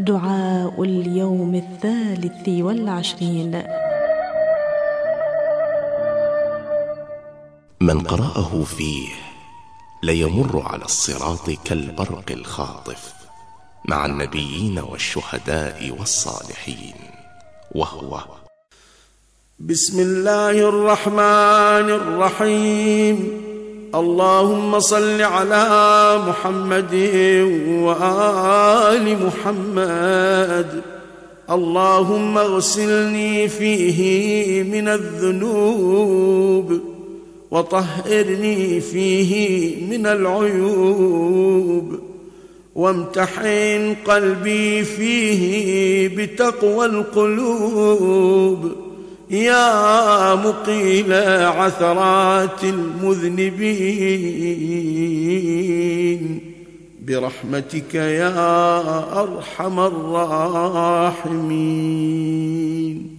دعاء اليوم 23. من قرأه فيه ليمر على الصراط كالبرق الخاطف مع النبيين والشهداء والصالحين، وهو: بسم الله الرحمن الرحيم. اللهم صل على محمد وآل محمد. اللهم اغسلني فيه من الذنوب وطهرني فيه من العيوب، وامتحن قلبي فيه بتقوى القلوب، يا مقيل عثرات المذنبين، برحمتك يا أرحم الراحمين.